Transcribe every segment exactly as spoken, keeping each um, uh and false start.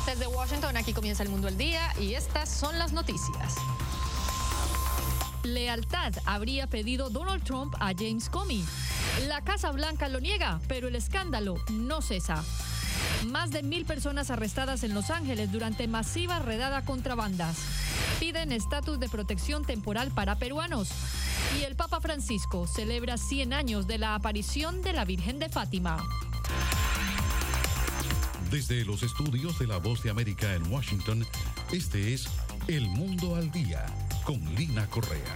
Desde Washington, aquí comienza El Mundo al Día y estas son las noticias. Lealtad habría pedido Donald Trump a James Comey. La Casa Blanca lo niega, pero el escándalo no cesa. Más de mil personas arrestadas en Los Ángeles durante masiva redada contra bandas. Piden estatus de protección temporal para peruanos. Y el Papa Francisco celebra cien años de la aparición de la Virgen de Fátima. Desde los estudios de La Voz de América en Washington, este es El Mundo al Día, con Lina Correa.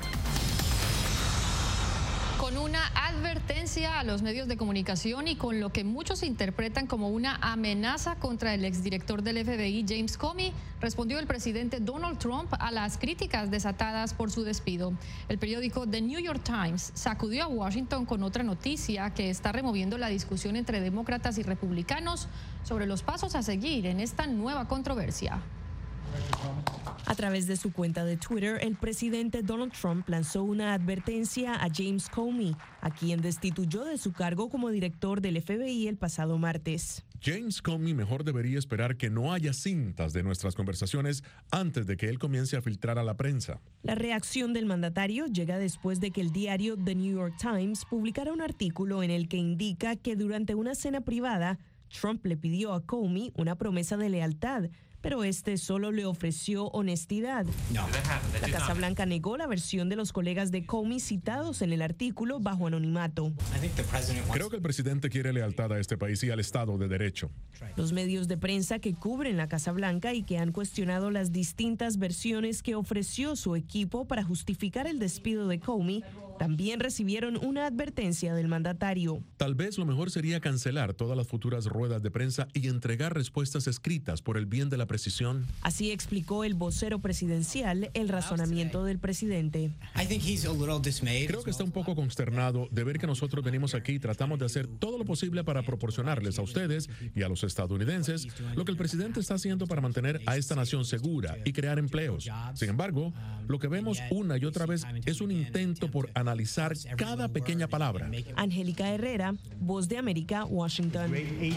Con una advertencia a los medios de comunicación y con lo que muchos interpretan como una amenaza contra el exdirector del F B I, James Comey, respondió el presidente Donald Trump a las críticas desatadas por su despido. El periódico The New York Times sacudió a Washington con otra noticia que está removiendo la discusión entre demócratas y republicanos sobre los pasos a seguir en esta nueva controversia. A través de su cuenta de Twitter, el presidente Donald Trump lanzó una advertencia a James Comey, a quien destituyó de su cargo como director del F B I el pasado martes. James Comey mejor debería esperar que no haya cintas de nuestras conversaciones antes de que él comience a filtrar a la prensa. La reacción del mandatario llega después de que el diario The New York Times publicara un artículo en el que indica que durante una cena privada, Trump le pidió a Comey una promesa de lealtad, pero este solo le ofreció honestidad. No. La Casa Blanca negó la versión de los colegas de Comey citados en el artículo bajo anonimato. Creo que el presidente quiere lealtad a este país y al Estado de Derecho. Los medios de prensa que cubren la Casa Blanca y que han cuestionado las distintas versiones que ofreció su equipo para justificar el despido de Comey también recibieron una advertencia del mandatario. Tal vez lo mejor sería cancelar todas las futuras ruedas de prensa y entregar respuestas escritas por el bien de la precisión. Así explicó el vocero presidencial el razonamiento del presidente. Creo que está un poco consternado de ver que nosotros venimos aquí y tratamos de hacer todo lo posible para proporcionarles a ustedes y a los estadounidenses lo que el presidente está haciendo para mantener a esta nación segura y crear empleos. Sin embargo, lo que vemos una y otra vez es un intento por analizar cada pequeña palabra. Angélica Herrera, Voz de América, Washington.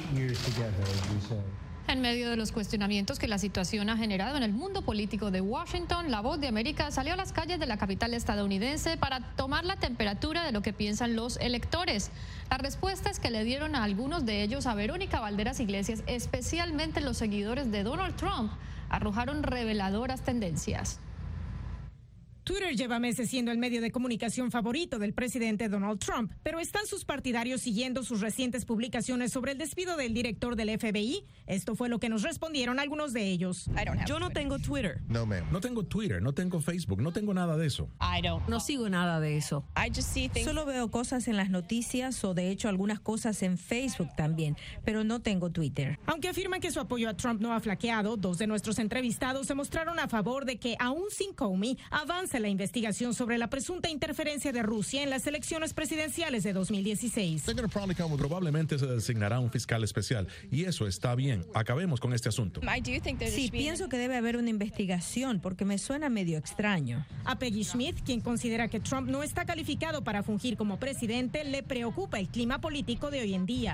En medio de los cuestionamientos que la situación ha generado en el mundo político de Washington, La Voz de América salió a las calles de la capital estadounidense para tomar la temperatura de lo que piensan los electores. Las respuestas que le dieron a algunos de ellos a Verónica Valderas Iglesias, especialmente los seguidores de Donald Trump, arrojaron reveladoras tendencias. Twitter lleva meses siendo el medio de comunicación favorito del presidente Donald Trump, pero ¿están sus partidarios siguiendo sus recientes publicaciones sobre el despido del director del F B I? Esto fue lo que nos respondieron algunos de ellos. Yo no tengo Twitter. No, ma'am. No tengo Twitter, no tengo Facebook, no tengo nada de eso. No sigo nada de eso. Solo veo cosas en las noticias o de hecho algunas cosas en Facebook también, pero no tengo Twitter. Aunque afirman que su apoyo a Trump no ha flaqueado, dos de nuestros entrevistados se mostraron a favor de que, aún sin Comey, avance la investigación sobre la presunta interferencia de Rusia en las elecciones presidenciales de dos mil dieciséis. Probablemente se designará un fiscal especial y eso está bien. Acabemos con este asunto. Sí, pienso que debe haber una investigación porque me suena medio extraño. A Peggy Schmidt, quien considera que Trump no está calificado para fungir como presidente, le preocupa el clima político de hoy en día.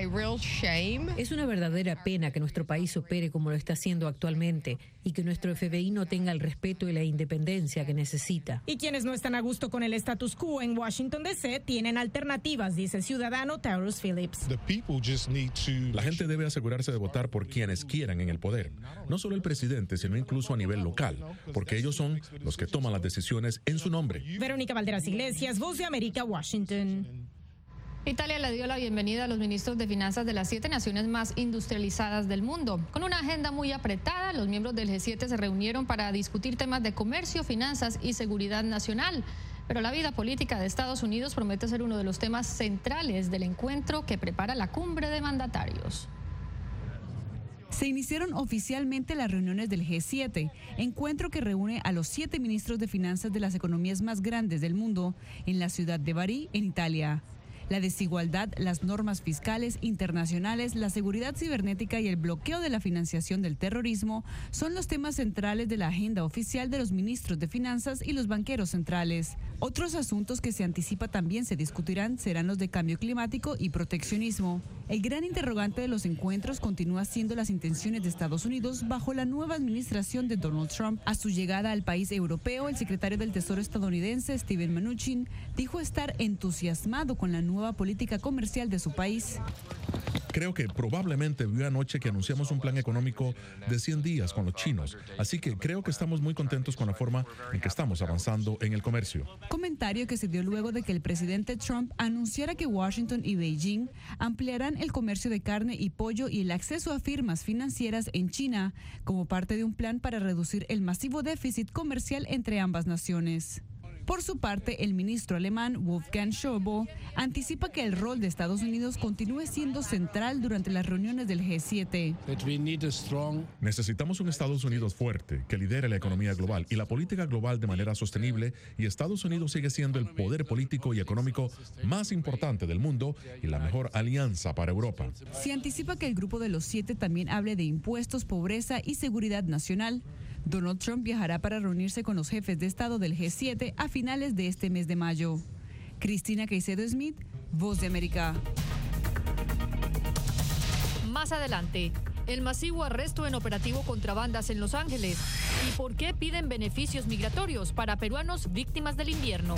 Es una verdadera pena que nuestro país opere como lo está haciendo actualmente y que nuestro F B I no tenga el respeto y la independencia que necesita. Y quienes no están a gusto con el status quo en Washington D C tienen alternativas, dice el ciudadano Taurus Phillips. La gente debe asegurarse de votar por quienes quieran en el poder, no solo el presidente, sino incluso a nivel local, porque ellos son los que toman las decisiones en su nombre. Verónica Valderas Iglesias, Voz de América, Washington. Italia le dio la bienvenida a los ministros de finanzas de las siete naciones más industrializadas del mundo. Con una agenda muy apretada, los miembros del G siete se reunieron para discutir temas de comercio, finanzas y seguridad nacional. Pero la vida política de Estados Unidos promete ser uno de los temas centrales del encuentro que prepara la cumbre de mandatarios. Se iniciaron oficialmente las reuniones del G siete, encuentro que reúne a los siete ministros de finanzas de las economías más grandes del mundo en la ciudad de Bari, en Italia. La desigualdad, las normas fiscales internacionales, la seguridad cibernética y el bloqueo de la financiación del terrorismo son los temas centrales de la agenda oficial de los ministros de Finanzas y los banqueros centrales. Otros asuntos que se anticipa también se discutirán serán los de cambio climático y proteccionismo. El gran interrogante de los encuentros continúa siendo las intenciones de Estados Unidos bajo la nueva administración de Donald Trump. A su llegada al país europeo, el secretario del Tesoro estadounidense, Steven Mnuchin, dijo estar entusiasmado con la nueva política comercial de su país. Creo que probablemente vio anoche que anunciamos un plan económico de cien días con los chinos, así que creo que estamos muy contentos con la forma en que estamos avanzando en el comercio. Comentario que se dio luego de que el presidente Trump anunciara que Washington y Beijing ampliarán el comercio de carne y pollo y el acceso a firmas financieras en China como parte de un plan para reducir el masivo déficit comercial entre ambas naciones. Por su parte, el ministro alemán Wolfgang Schäuble anticipa que el rol de Estados Unidos continúe siendo central durante las reuniones del G siete. Necesitamos un Estados Unidos fuerte que lidere la economía global y la política global de manera sostenible, y Estados Unidos sigue siendo el poder político y económico más importante del mundo y la mejor alianza para Europa. Se anticipa que el grupo de los siete también hable de impuestos, pobreza y seguridad nacional. Donald Trump viajará para reunirse con los jefes de Estado del G siete a finales de este mes de mayo. Cristina Caicedo Smith, Voz de América. Más adelante, el masivo arresto en operativo contra bandas en Los Ángeles y por qué piden beneficios migratorios para peruanos víctimas del invierno.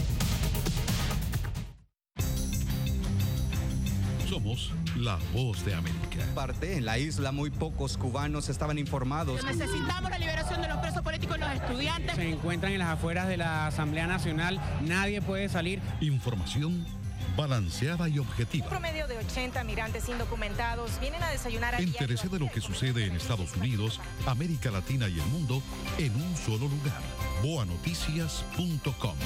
Somos la Voz de América. Parte en la isla, muy pocos cubanos estaban informados. Necesitamos la liberación de los presos políticos y los estudiantes. Se encuentran en las afueras de la Asamblea Nacional. Nadie puede salir. Información balanceada y objetiva. Un promedio de ochenta migrantes indocumentados vienen a desayunar. Entérese de lo que sucede en Estados Unidos, América Latina y el mundo en un solo lugar. boa noticias punto com.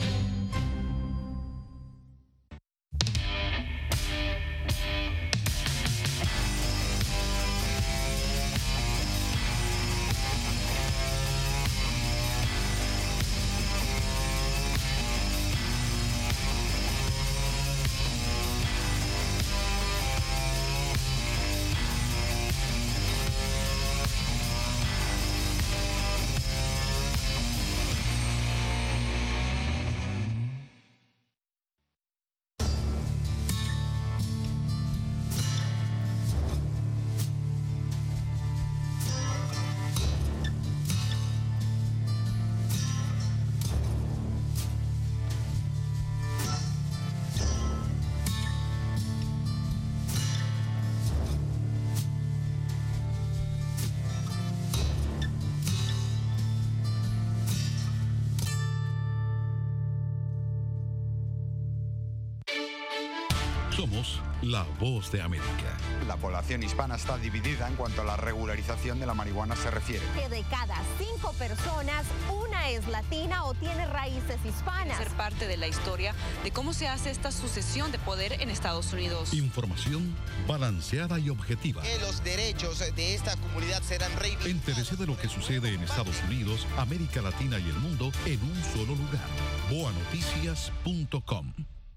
Somos la Voz de América. La población hispana está dividida en cuanto a la regularización de la marihuana se refiere. Que de cada cinco personas, una es latina o tiene raíces hispanas. Ser parte de la historia de cómo se hace esta sucesión de poder en Estados Unidos. Información balanceada y objetiva. Que los derechos de esta comunidad serán reivindicados. Entérese de lo que sucede en Estados Unidos, América Latina y el mundo en un solo lugar. boa noticias punto com.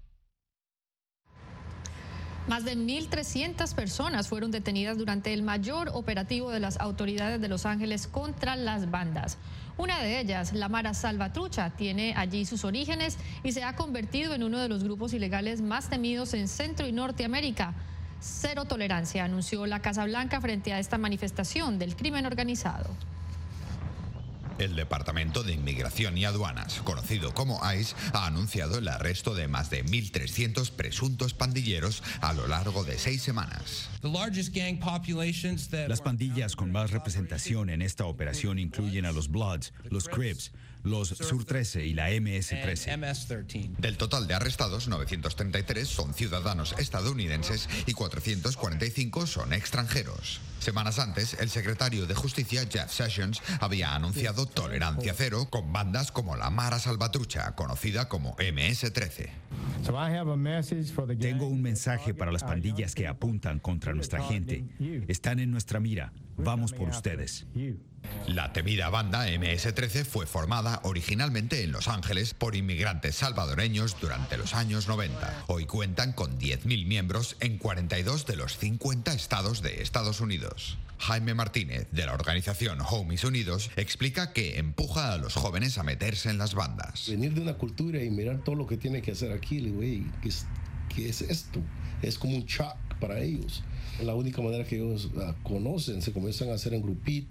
Más de mil trescientas personas fueron detenidas durante el mayor operativo de las autoridades de Los Ángeles contra las bandas. Una de ellas, la Mara Salvatrucha, tiene allí sus orígenes y se ha convertido en uno de los grupos ilegales más temidos en Centro y Norteamérica. Cero tolerancia, anunció la Casa Blanca frente a esta manifestación del crimen organizado. El Departamento de Inmigración y Aduanas, conocido como ICE, ha anunciado el arresto de más de mil trescientos presuntos pandilleros a lo largo de seis semanas. Las pandillas con más representación en esta operación incluyen a los Bloods, los Crips, los Sur trece y la M S trece. Del total de arrestados, novecientos treinta y tres son ciudadanos estadounidenses y cuatrocientos cuarenta y cinco son extranjeros. Semanas antes, el secretario de Justicia, Jeff Sessions, había anunciado tolerancia cero con bandas como la Mara Salvatrucha, conocida como M S trece. Tengo un mensaje para las pandillas que apuntan contra nuestra gente. Están en nuestra mira. Vamos por ustedes. La temida banda eme ese trece fue formada originalmente en Los Ángeles por inmigrantes salvadoreños durante los años noventa. Hoy cuentan con diez mil miembros en cuarenta y dos de los cincuenta estados de Estados Unidos. Jaime Martínez, de la organización Homies Unidos, explica que empuja a los jóvenes a meterse en las bandas. Venir de una cultura y mirar todo lo que tiene que hacer aquí, güey, ¿qué es, qué es esto? Es como un shock para ellos. La única manera que ellos uh, conocen, se comienzan a hacer en grupitos.